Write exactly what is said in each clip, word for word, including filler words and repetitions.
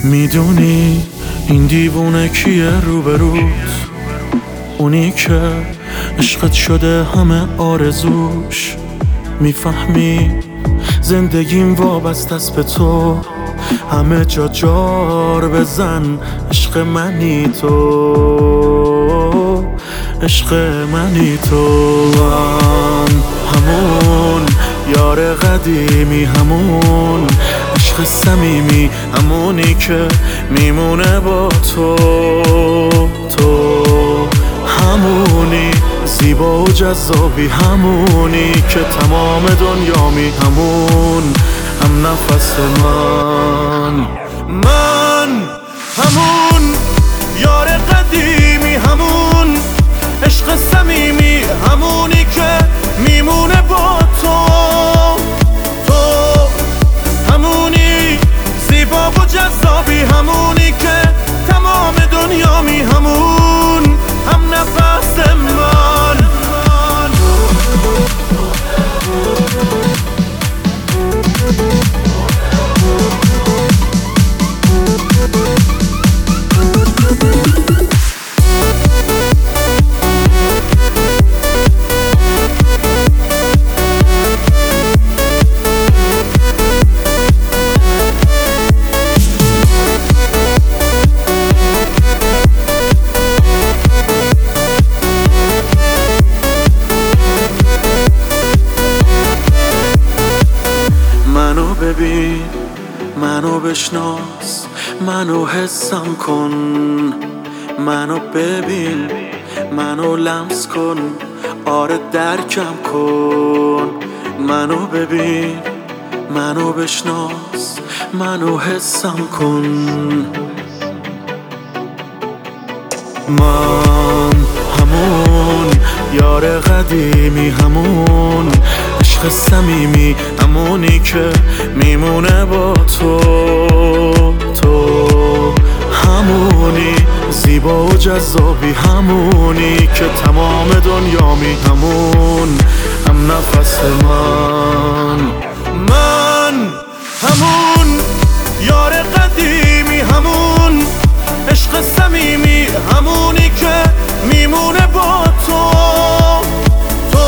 میدونی این دیوونه کیه روبروت؟ اونی که عشقت شده همه آرزوش. میفهمی زندگیم وابسته است به تو، همه جا جار بزن. عشق منی تو، عشق منی تو. من همون یار قدیمی، همون عشق صمیمی، همونی که میمونه با تو. تو همونی زیبا و جذابی، همونی که تمام دنیامی، همون هم نفس من. من همون یار قدیمی، همون عشق صمیمی، همونی که میمونه با تو. تو همونی زیبا و جذابی، همونی که تمام دنیامی، همون هم نفس من. منو ببین، منو بشناس، منو حسم کن. منو ببین، منو لمس کن، آره درکم کن. منو ببین، منو بشناس، منو حسم کن. من همون یار قدیمی، همون عشق صمیمی، همونی که میمونه با تو. تو همونی زیبا و جذابی، همونی که تمام دنیامی، همون هم نفس من. من همون یار قدیمی، همون عشق صمیمی، همونی که میمونه با تو. تو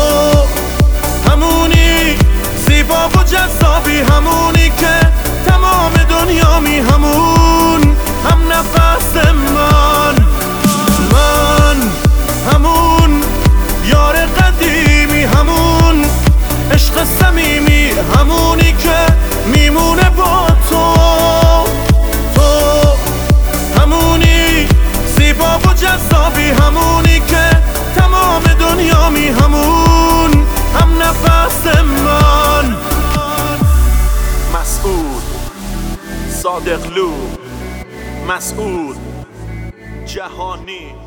همونی زیبا و جذابی، همونی که تمام دنیامی، همون هم نفس من. من همون یار قدیمی، همون عشق صمیمی، همونی که میمونه با تو. تو همونی زیبا و جذابی، همونی که تمام دنیامی، همون هم نفس من. مسعود صادقلو، مسعود جهانی.